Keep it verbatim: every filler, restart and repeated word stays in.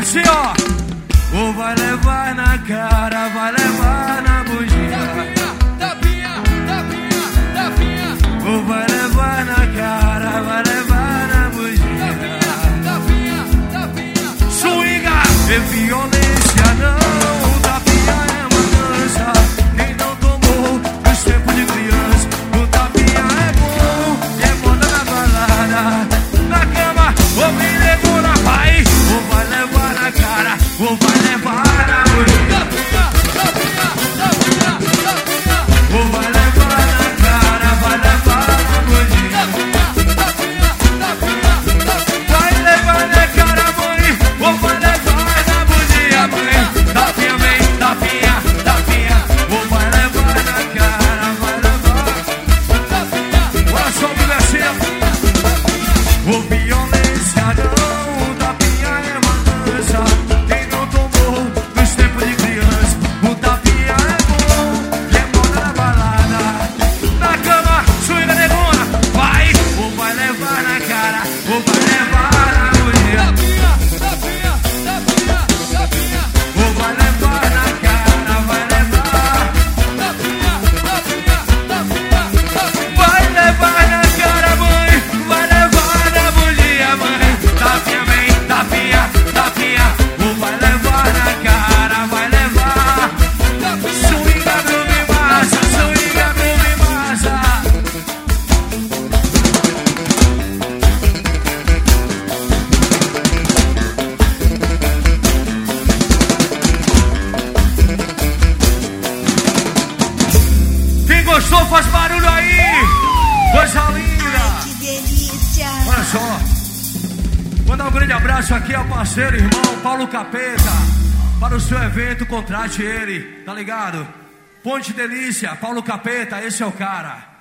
assim, ó. Ou vai levar na cara, vai levar na bugia. Tapinha, tapinha, tapinha, tapinha. Ou vai levar na cara, vai levar na bugia. Tapinha, tapinha, tapinha. Swinga é violência, não. Tapinha é uma dança. Quem não tomou nos tempos de criança, o tapinha é bom e é moda na balada. Na cama, ou me levou na vai. Ou vai levar na cara, ou vai levar na bugia. Tapinha, tapinha, tapinha, tapinha. Ou vai levar na cara, vai levar na bugia. Tapinha, tapinha, tapinha, tapinha. Vai levar na cara, mãe, ou vai levar na bugia, mãe. Tapinha, vem, tapinha, tapinha. Ou vai levar na cara, vai levar. Tapinha, Olha só o versinho. Ou violência não, tapinha é uma dança. Quem não tomou nos tempos de criança, o tapinha é bom e é moda na balada. Na cama, swinga negona, vai. Ou vai levar na cara, ou vai levar na bugia. tapinha, tapinha, tapinha, tapinha. Ou vai levar na cara, vai levar. Tapinha, tapinha, tapinha, tapinha. Vai levar na cara, mãe, vai levar na bugia, mãe. Tapinha, vem, tapinha, tapinha. Ou vai levar na cara, vai levar. Swinga, groove, massa, swinga, groove, massa. Quem gostou faz barulho aí. Coisa linda. Que delícia! Olha só, mandar um grande abraço aqui ao parceiro, irmão Paulo Capeta. Para o seu evento, contrate ele, tá ligado? Ponte Delícia, Paulo Capeta, esse é o cara.